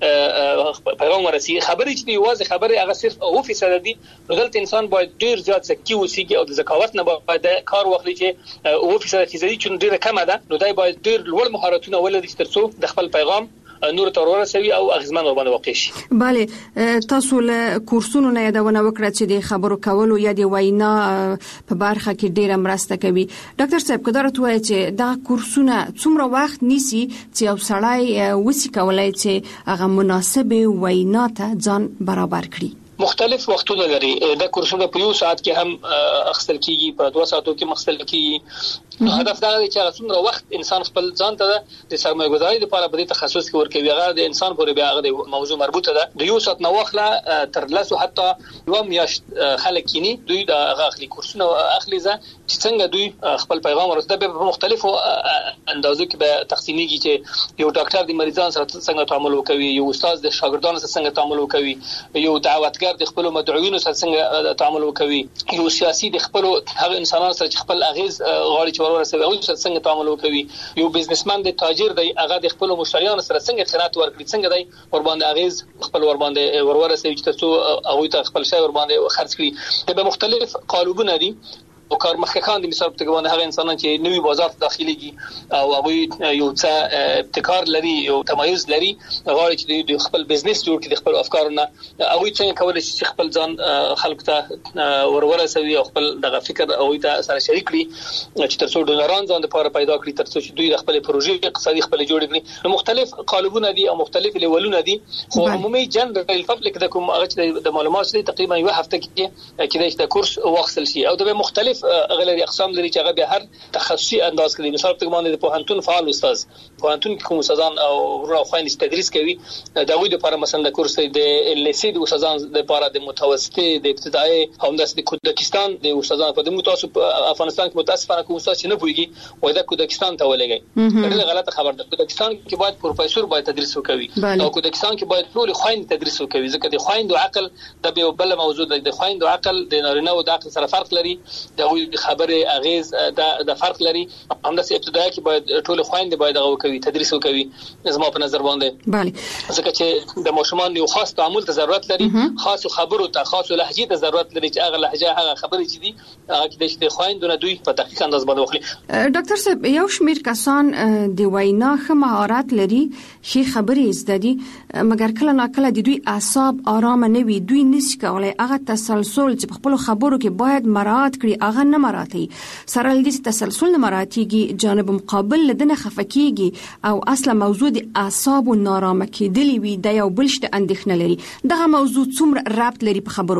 چې پیغام ورسي. خبرې چې دی واځي خبره هغه صرف او فیصد دي. دلته انسان باید ډیر زیات ځکه وسیږي او د ذکاوت نه باید کار واخلي چې او فیصد فیصدي چې ډیره کمه ده نو دای باید ډیر لوړ مهارتونه ولري ترڅو د خپل پیغام نور تر ورسوي او اغیزمن باندې واقع شي. bale تاسو له کورسونو نه یادونه وکړه چې د خبرو کولو یا د وینا په برخه کې ډیره مرسته کوي. ډاکټر صاحب کدارت وایي چې دا کورسونه څومره وخت نیسي چې یو سړی وسی کولای چې هغه مناسبه وینا ته ځان برابر کړي؟ مختلف وختونه لري. دا کورسونه په یو ساعت کې هم اخستل کیږي په دوه ساعتو کې مخستل کیږي. نو هدف دا دی چې څومره وخت انسان خپل ځان ته د سرمایه‌ګذاري لپاره په دې تخصص کې ورکوي هغه د انسان پورې بیا هغه د موضوع مربوطه ده. د یو ساعت نو وخت تر لاسو حتی یو میاشت خلک کینی دوی د هغه اخلي کورسونه اخلي چې څنګه دوی خپل پیغام ورسوي په مختلفو اندازو کې به تقسیمېږي چې یو ډاکټر د مریضانو سره څنګه تعامل وکوي یو استاد د شاګردانو سره څنګه تعامل وکوي یو دعوتګر د خپل مدعوینو سره څنګه تعامل وکوي یو سیاسي د خپل هغه انسانانو سره چې خپل اغیز غواړي چې ورسوي او څنګه تعامل وکوي یو بزنسمن د تاجر دی هغه د خپل مشتریانو سره څنګه خدمات ورکړي څنګه دی ور باندې اغیز خپل ور باندې ورورسوي چې تاسو هغه ته خپل شی ور باندې خرڅ کړي. د مختلف قالبونه دي او کارمخکان د مثال په توګه باندې هغه انسانان چې نوی بازار ته داخليږي او هغه یو څه ابتکار لري او تمایز لري غواړي چې د خپل بزنس جوړ کړي د خپل افکارونه هغه څنګه کولای شي خپل ځان خلکو ته ورورسوي او خپل دغه فکر او ته سره شریک کړي چې ترڅو ډونران ځان لپاره پیدا کړي ترڅو چې دوی خپل پروژې اقتصادي خپل جوړ کړي. نو مختلف قالبونه دي او مختلف لیولونه دي خو عمومي جنرال پبلک د کوم هغه د معلومات دي تقریبا یو هفته کې کې د کورس واخصل شي او د مختلف غلري اقسام لري چې هغه به هر تخصصي انداز کوي. مثال په باندې د پوهنتون فعال استاد پوهنتون کې کوم استادان او ورو خويند تدریس کوي دا وی د لپاره مثلا د کورس د لیسې د استادان د لپاره د متوسطه د ابتدایي هم د کودکستان د استادان په د متوسط افغانستان کې متاسفانه کوم استاد چې نه پويږي وای دا کودکستان ته ولګي دا غلطه خبر ده. کودکستان کې باید پروفیسور باید تدریس وکوي او کودکستان کې باید ټول خويند تدریس وکوي ځکه د خويند او عقل د به بل موضوع د خويند او عقل د نارینه او د عقل سره فرق لري. دا خبره اغیز د د فرق لري همداسې ابتدایي کې باید ټول خويند باید هغه کوي تدریس وکوي زما په نظر باندې bale ځکه چې د ماشومان یو خاص تعامل ته ضرورت لري خاص خبرو ته خاص لهجه ته ضرورت لري چې هغه لهجه هغه خبرې چې دي هغه کې د خويندونه دوی په دقیق انداز باندې وخلي. ډاکټر صاحب یو شمیر کسان د وینا ښه مهارت لري ښه خبرې زده دي مګر کله نا کله د دوی اعصاب آرام نه وي دوی نشي کولای هغه تسلسل چې په خپل خبرو کې باید مراعات کړي هغه نه مراعاتي سره لدې تسلسل نه مراعاتيږي جانب مقابل لدنه خفکیږي او اصله موضوع د اعصاب نارامه کېدلی وي د یو بلشت اندېښنه لري. دغه موضوع څومره ربط لري په خبرو کې؟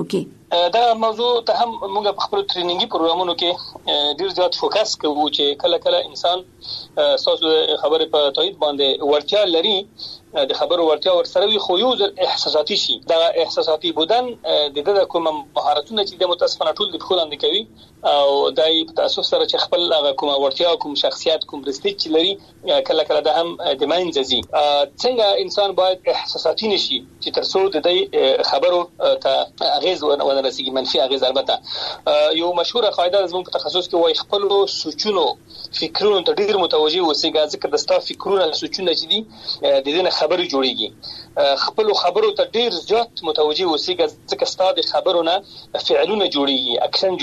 دا موضوع ته هم موږ په خپل ټریننګي پروګرامونو کې ډیر زیات فوکس کوو چې کله کله انسان تاسو خبره په تایید باندې ورتیا لري د خبرو ورتیا ورسره وي خو یو ځل احساساتي شي دا احساساتي بودن د د کوم مهارتونه چې د متاسفانه ټول د خولاندې کوي او دای په تاسو سره چې خپل هغه کوم ورتیا کوم شخصیت کوم رستیچ لري کله کله د هم د ماینځي څنګه انسان باید احساساتي نشي چې ترڅو د دې خبرو ته اغیز ونه رسیږي منفي اغیز البته یو مشهوره قاعده زموږ په تخصص کې وایي خپل سوچونو فکرونو ته ډیر متوجي اوسئ ځکه د ستا فکرونه سوچونه چې دي د دې خبرې جوړيږي خپل خبرو ته ډیر زیات متوجي اوسئ ځکه ستا د خبرونه فعلونه جوړيږي اکشن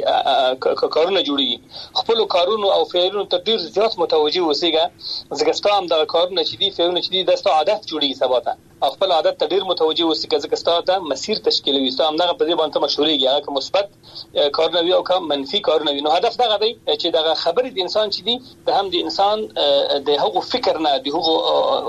جوړيږي کارونه جوړيږي خپل کارونو او فعلونو ته ډیر زیات متوجي اوسئ ځکه ستا هم د کارونه چې دي فعلونه چې دي د ستا عادت جوړيږي سباته خپل عادت ته ډیر متوجي اوسئ ځکه ستا د مسیر تشکیلوي ستا هم دغه په دې باندې مشورېږي هغه مثبت کارونه وي او کوم منفي کارونه وي نو هدف دا دی چې دغه خبرې د انسان چې دي د هم د انسان د هغو فکر نه د هغو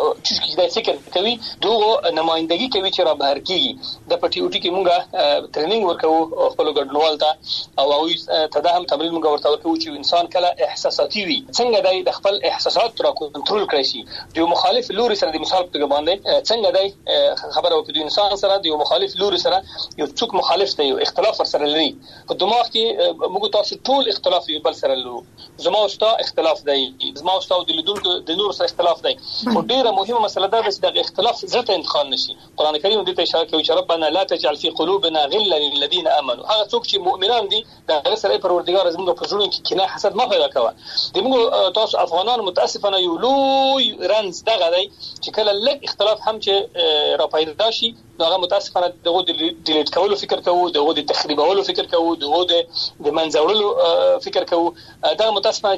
چې دا فکر کوي دغه نمائندګي کوي چې را بهر کیږي د پټي اوټي کې موږ ټریننګ ورکوو خپل ګډونوال ته او او ته دا هم تمرین موږ ورته ورکوو چې انسان کله احساساتي وي څنګه د خپل احساسات را کنټرول کړی شي د مخالف لوري سره د مثال په باندې څنګه خبره وکړي انسان سره د مخالف لوري سره یو څوک مخالف دی یو اختلاف سره لري په دماغ کې موږ تاسو ټول اختلاف یو بل سره لرو زما او ستا اختلاف دی زما او ستا د لیدونکو د نور سره اختلاف دی خو ډیره مهمه مسله ده چې د اختلاف زړه انتقال نشي قران کریم دې ته اشاره کوي چې ربنا لا تجعل في قلوبنا غلا للذين امنوا هغه څوک چې مؤمنان دي د هغه سره پروردګار زموږ په ژوند کې کینه حسد ما پیدا کوي د موږ تاسو افغانان متاسفانه یو لوی رنز دغه دی چې کله لږ اختلاف هم چې را پیدا شي هغه متاسفانه دغه د ډیلیټ کولو فکر کوو دغه د تخریبولو فکر کوو دغه د منځورلو فکر کوو دا متاسفانه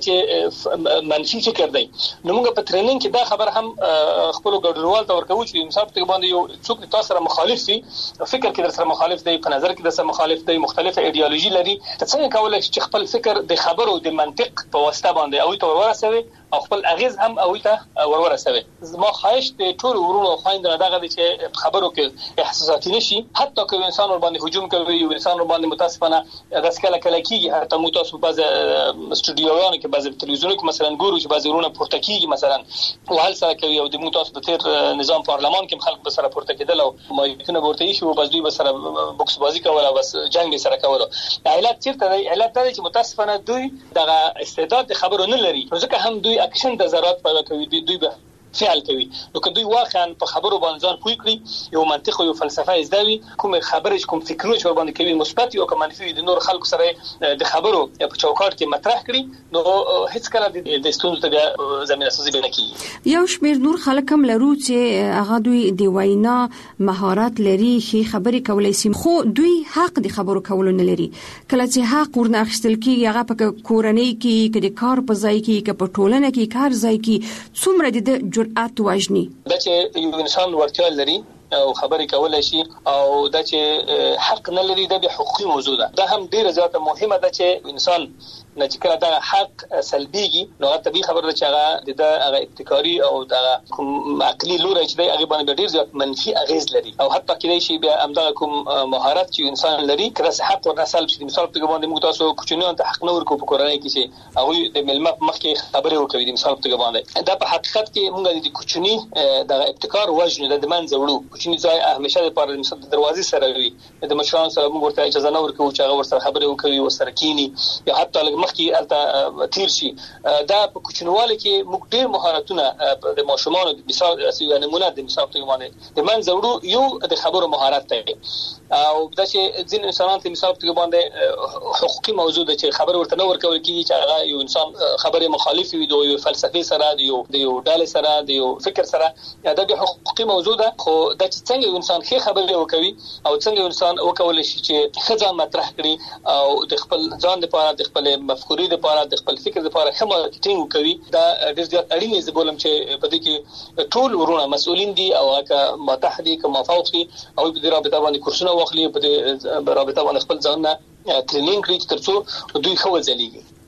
چې منفي فکر دی نو موږ په ټریننګ کې دا خبر هم خپل ګډونوال ته ورکوو چې انصاف ته باندې یو څوک تاسو سره مخالف وي فکر کې در سره مخالف دی په نظر کې در سره مخالف دی مختلفه ایدئولوژي لري څنګه کولای شي چې خپل فکر د خبرو د منطق په واسطه باندې او ته ورسوي او خپل اغیز هم او ته ورورسوي ما خواهش د ټول ورونو خويندو دغه چې خبرو کې احساساتي نشي حتی که انسان ور باندې هجوم کوي او انسان ور باندې متاسفانه د سکله کله کیږي حتی مو تاسو په بعض استودیوګانو کې بعض تلویزیونونو کې مثلا ګورو چې بعض ورونه پورته کیږي مثلا وهل سره کوي او د مو تاسو د تیر نظام پارلمان کې خلک به سره پورته کېدل او مایکونه ورته شي او بس دوی به سره بوکس بازی کوله بس جنگ به سره کوله علت چیرته دی علت دا چې متاسفانه دوی دغه استعداد خبرو نه لري ځکه هم دوی اکشن د ضرورت پیدا کوي دوی به فعل کوي نو که دوی واقعا په خبرو باندې ځان پوي کړی یو منطق او یو فلسفه زده کوم خبرې کوم فکرونه چې ور باندې کوي مثبت او کوم منفي د نور خلکو سره د خبرو په چوکاټ کې مطرح کړي نو هیڅ کله د ستونزو ته زمينه سازي نه کیږي یو شمیر نور خلک هم لرو چې هغه دوی د وینا مهارت لري خې خبرې کولای شي خو دوی حق د خبرو کولو نه لري کله چې حق ورنه اخیستل کیږي هغه په کورنۍ کې کې د کار په ځای کې کې په ټولنه کې کار ځای کې څومره د جرأت واجني دا چې یو انسان ورته لري او خبرې کولای شي او دا چې حق نه لري د حقوقي موضوع ده دا هم ډیره زیاته مهمه ده چې انسان نه چې کله دا حق سلبيږي نو طبيعي خبره ده چې هغه د هغه ابتکاري او د کوم عقلي لوري چې دی هغه باندې ډیر زیات منفي اغیز لري او حتی کله شي بیا امدا کوم مهارت چې انسان لري کله حق ورته سلب شي مثال په باندې موږ تاسو کوچنیان ته حق نه ورکو په کورنۍ کې چې هغه د ملمه مخکې خبرې وکړي د مثال په باندې دا په حقیقت کې موږ د کوچنی د ابتکار وجنه د منځ وړو کوچنی ځای همیشه د پاره مثال د دروازې سره وي د مشران سره موږ ورته اجازه نه ورکو چې هغه ورسره خبرې وکړي او سره کینی یا حتی مخکې الته تیر شي دا په کوچنواله کې موږ ډېر مهارتونه د ماشومان د مثال اساسي نمونه د مثال په باندې د من زوړو یو د خبرو مهارت دی او دا چې ځین انسانان ته مثال په باندې حقوقي موضوع ده چې خبر ورته نه ورکول کیږي چې هغه یو انسان خبره مخالف وي د یو فلسفي سره د یو د یو ډالې سره د یو فکر سره دا د حقوقي موضوع ده خو دا چې څنګه انسان ښه خبرې وکوي او څنګه انسان وکول شي چې خځه مطرح کړي او د خپل ځان لپاره د خپل مفکورې لپاره د خپل فکر لپاره هم مارکیټینګ کوي دا ډېر زیات اړین دی بولم چې په دې کې ټول ورونه مسؤلین دي او هغه متحدي کوم فوق دي او په دې رابطه باندې کورسونه واخلي په دې رابطه باندې خپل ځان نه ټریننګ کړی ترڅو دوی خو ځلیږي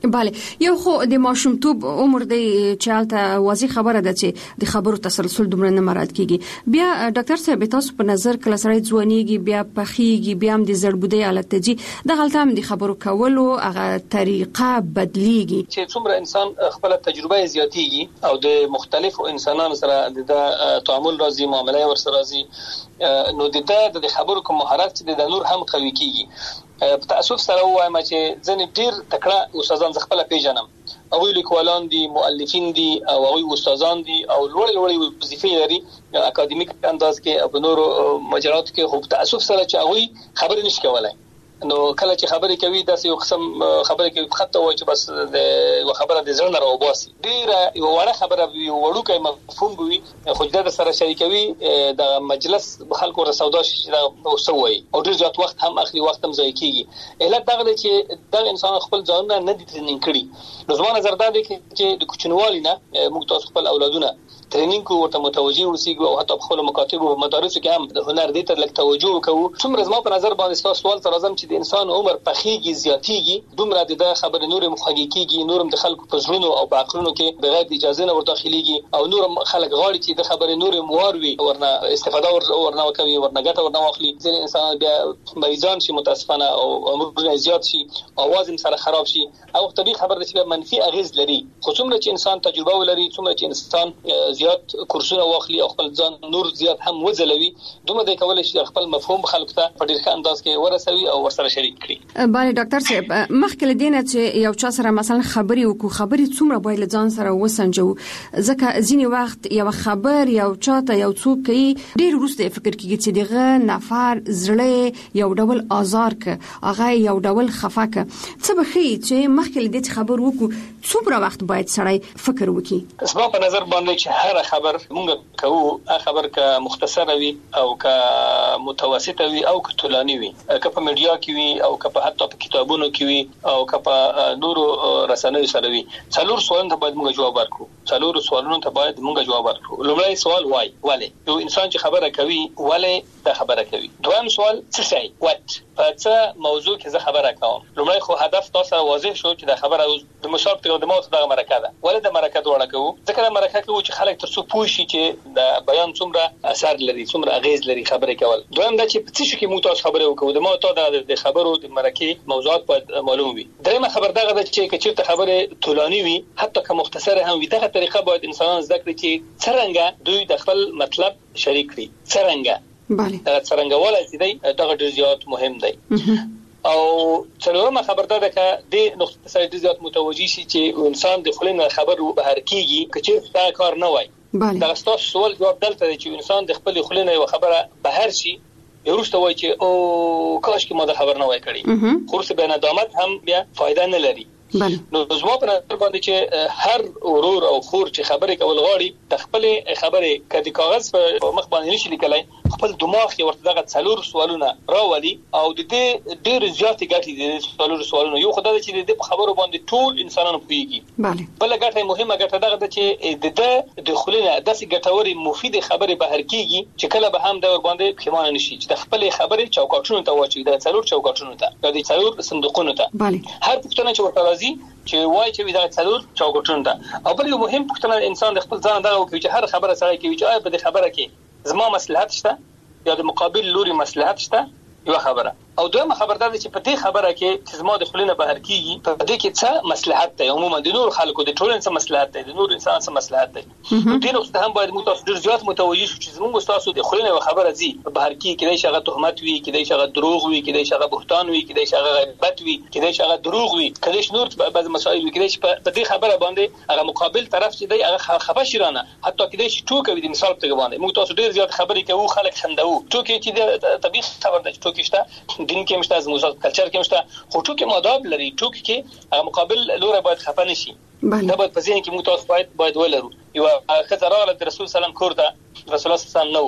bale یو خو د ماشومتوب عمر دی چې حالته واضح خبره ده چې د خبرو تسلسل دومره نه مراد کیږي. بیا ډاکټر صاحب تاسو په نظر کله سړی ځوانيږي بیا پخېږي بیا هم د زړبودۍ حالت ته ځي د غلطه هم د خبرو کولو هغه طریقه بدلیږي چې څومره انسان خپل تجربه زیاتېږي او د مختلفو انسانانو سره د تعامل راځي معاملې ورسره راځي نو د د خبرو کوم مهارت د نور هم قوي کیږي. په تاسف سره وایم چې ځنې ډیر تکړه استادان ز خپل پیژنم او لیکوالان دي مؤلفین دي او هغه استادان دي او لوړ لوړ وظیفې لري اکاډمیک انداز کې او نور مجرات کې خو په تاسف سره چې هغه خبرې نشي کولای نو کله چې خبرې کوي داسې یو قسم خبرې کوي خطه وای چې بس د یو خبره د ځړن راوباسي ډیره یو وړه خبره وي وړوکې مفهوم وي خو د سره شریکوي د مجلس خلکو رسودا شي دا وسوي او ډیر ځات وخت هم اخلي وخت هم ځای کیږي اله دغه چې د انسان خپل ځان نه دي ترنین کړي نو زموږ نظر دا دی چې د کوچنوالي نه موږ تاسو خپل اولادونه ترنینګ کو ورته متوجي اوسېږو او حتی په خپل مکاتب او مدارس کې هم د هنر دې ته لږ توجه وکړو. څومره زما په نظر باندې تاسو سوال تر ازم چې د انسان عمر پخېږي زیاتېږي دومره د خبرې نور مخاګيږي نورم د خلکو په ژوند او په عقلونو کې بغیر د اجازه نه ورداخليږي او نورم خلک غواړي چې د خبرې نور موار وي ورنه استفاده ورنه کوي ورنه ګټه ورنه واخلي ځینې انسان بیا مریضان شي متاسفانه او عمرونه زیات شي اواز هم سره خراب شي او طبيعي خبر د چې منفي اغیز لري. خو څومره چې انسان تجربه ولري څومره چې انسان زیات کورسونه واخلي او خپل ځان نور زیات هم وځلوي دومره د کولای شي خپل مفهوم خلکو ته په ډیر ښه انداز کې ورسوي او ورسره شریک کړي. بله ډاکټر صاحب مخکې له دې نه چې یو چا سره مثلا خبرې وکړو خبرې څومره باید له ځان سره وسنجو ځکه ځینې وخت یو خبر یو چاته یو څوک کوي ډیر وروسته فکر کوي چې دغه نفر زړه یو ډول آزار ک هغه یو ډول خفه ک څه بخي چې مخکې له دې خبر وکړو څومره وخت باید سړی فکر وکړي. زما په نظر باندې چې هر خبر مونږ کوو خبر ک مختصر وي او ک متوسط وي او ک طولاني وي ک په میډیا کې وي او ک په حتی په کتابونو کې وي او ک په نورو رسنیو سره وي څلور سوالونه ته باید موږ جواب ورکړو څلور سوالونو ته باید موږ جواب ورکړو. لومړی سوال وای ولی یو انسان چې خبره کوي ولی دا خبره کوي. دویم سوال څه شي وات په څه موضوع کې زه خبره کوم. لومړی خو هدف تاسو واضح شو چې دا خبره د مشابهت او د موت دغه مرکه ده ولې د مرکه دوړه کوو ځکه د مرکه کوو چې خلک تر څو پوه شي چې د بیان څومره اثر لري څومره اغیز لري خبرې کول. دویم دا چې په څه شي کې موږ تاسو خبرې وکړو د موت د خبرو د مرکه موضوعات باید معلوم وي. دریمه خبر دغه ده چې کچېرته خبره طولانی وي حتی که مختصره هم وي دغه طریقه باید انسانان زده کړي چې څنګه دوی د خپل مطلب شریک کړي څنګه بله څنګه ولای چې دی دغه ډیر زیات مهم دی. او څلورمه خبر ده چې د نقطه سره ډیر زیات متوجي شي چې انسان د خلینو خبر بهر کیږي کچې دا کار نه وای. دا تاسو سوال جواب دلته چې انسان د خپل خلینو یو خبره بهر شي ورسته وای چې او کاش کې ما د خبر نه وای کړی خو څه به ندامت هم بیا فائدہ نه لري. نو زما په نظر باندې چې هر ورور او خور چې خبرې کول غواړي د خپل خبرې کدي کاغذ په مخ باندې نشي لیکلای خپل دماغ یې ورته دغه څلور سوالونه راولي او د دې ډېر زیات ګټې دي څلور سوالونه یو خدای چې د خبرو باندې ټول انسانانو پوهیږي. بله بل ګټه مهمه ګټه دغه ده چې د د خلینو داسې ګټوري مفید خبرې بهر کیږي چې کله به هم د ور باندې پښیمانه نشي چې د خپل خبرې چوکاټونو ته واچي د څلور چوکاټونو ته د څلور صندوقونو ته بله هر پښتنه چې ورته چې وای چې دا څلور چوکاټونه ده او بل یو مهم پوښتنه انسان د خپل ځان دغه کوي چې هر خبره سره کوي چې آیا په دې خبره کې زما مصلحت شته یا د مقابل لوري مصلحت شته یو خبره او دویمه خبر ده چې په دې خبره کې چې زما د خلینو بهر کیږي په دې کې څه مصلحت دی عموما د نور خلکو د ټولنې څه مصلحت دی د نور انسان څه مصلحت دی. دې نقطه هم باید موږ تاسو ډیر زیات متوجي شو چې زموږ تاسو د خلینو خبره زی بهر کې کېدای شي هغه تهمت وي کېدای شي هغه دروغ وي کېدای شي هغه بهتان وي کېدای شي هغه غیبت وي کېدای شي هغه دروغ وي کېدای شي نور بعض مسائل وي کېدای شي په دې خبره باندې هغه مقابل طرف چې دی هغه خفه شرانه حتی کېدای شي ټوکې وي د مثال په باندې موږ تاسو ډیر زیات خبرې کوو خلک خندو ټوکې چې طبيعي خبر ده ټوکې شته دین کې مشته زموږ کلچر کې مشته خو ټوکې ماداب لري ټوکې کې هغه مقابل لور باید خفه نشي. دا باید په ذهن کې موږ تاسو باید باید ولرو. یو خزر راغله رسول سلام کور ته رسول الله سلام نو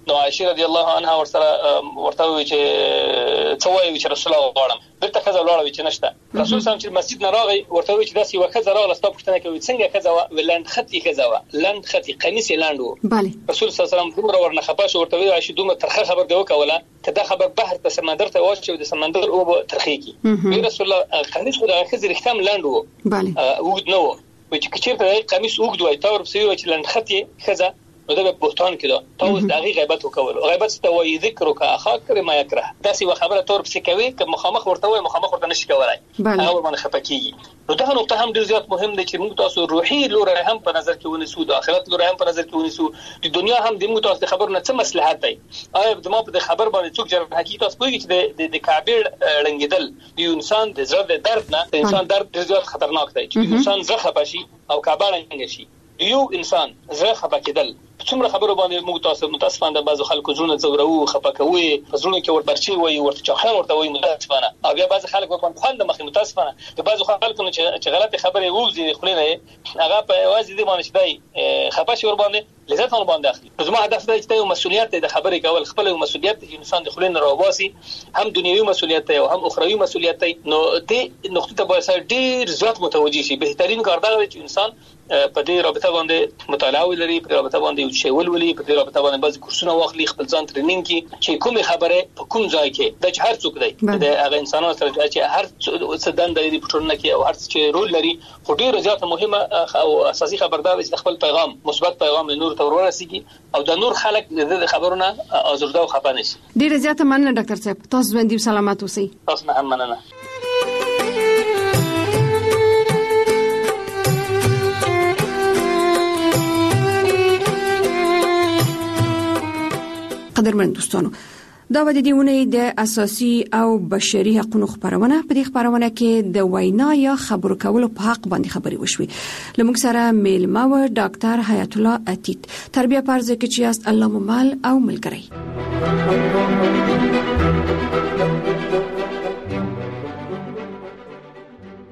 نو عائشه رضی الله عنها ورسره ورته وی چې څوای چې رسول الله غواړم بیرته خزه ولاړ چې نشته رسول صلی الله علیه مسجد نه راغی ورته وی چې داسې وخزه راغله ستاسو پښتنه کوي څنګه خزه ولند خطي خزه لند خطي قمیص لاندو بله رسول صلی الله علیه وسلم دومره ورنه خپاش ورته وی عائشه دومره ترخه خبر دی وکوله کدا خبر بحر ته سمندر ته واچو د سمندر او ترخی کی رسول الله قمیص خو خزه رختم لاندو بله وګد نو و چې کچېرته قمیص وګد وای تا ورپسې چې لند خطي خزه نو دا به بهتان کړه تاسو دغه غیبت وکول غیبت ته وایي ذکر کا اخاک کړه ما یکره دا سی خبره تور پسې کوي که مخامخ ورته وای مخامخ ورته نشي کولای هغه باندې خپکیږي نو دا نقطه هم ډیر زیات مهم دی چې موږ تاسو روحي لور هم په نظر کې ونیسو د آخرت لور هم په نظر کې ونیسو د دنیا هم د موږ تاسو خبرونه څه مصلحت دی آیا د ما په خبر باندې څوک جرم حقیقت تاسو کوی چې د کعبه لنګیدل د انسان د زړه د درد نه د انسان درد ډیر زیات خطرناک دی چې انسان زړه خپشي او کعبه لنګ شي یو انسان زړه خپکیدل څومره خبرو باندې موږ تاسو متاسفانه د بعضو خلکو زړه زورو خپکوي زړه کې وربرچی وي ورته چاخان ورته وي متاسفانه او بیا بعض خلک په خوند مخې متاسفانه د بعضو خلکو چې غلطه خبره ووزي خلینه هغه په وازي دي باندې شدای خپش ور باندې لذت ور باندې اخلي زما هدف دی چې یو مسؤلیت د خبرې کول خپل مسؤلیت د انسان د خلینه راوباسي هم دنیوي مسؤلیت دی او هم اخروی مسؤلیت دی نو دې نقطه ته باید ډیر زیات متوجي شي بهترین کار دا دی چې انسان په دې رابطه باندې مطالعه ولري په رابطه باندې یو شی ولولي په دې رابطه باندې بعض کورسونه واخلي خپل ځان ټریننګ کی چې کومه خبره په کوم ځای کې د هر څوک دی د هغه انسانانو سره چې هر څه دنده لري په ټولنه کې او هر څه رول لري خو ډیر زیات مهمه او اساسي خبردار چې خپل پیغام مثبت پیغام نور ته ورسیږي او د نور خلک د خبرونه ازرده او خپه نشي ډیر زیات مننه ډاکټر صاحب تاسو باندې سلامات اوسئ تاسو هم مننه قدرمن دوستانو دا و د دیونه د اساسي او بشري حقوقو خبرونه په دې خبرونه کې د وینا یا خبرو کولو په حق باندې خبري وشوي لمونږ سره میلمه و ډاکټر حیات الله عتیق تربیه پرځ کې چې است الله ممال او ملګری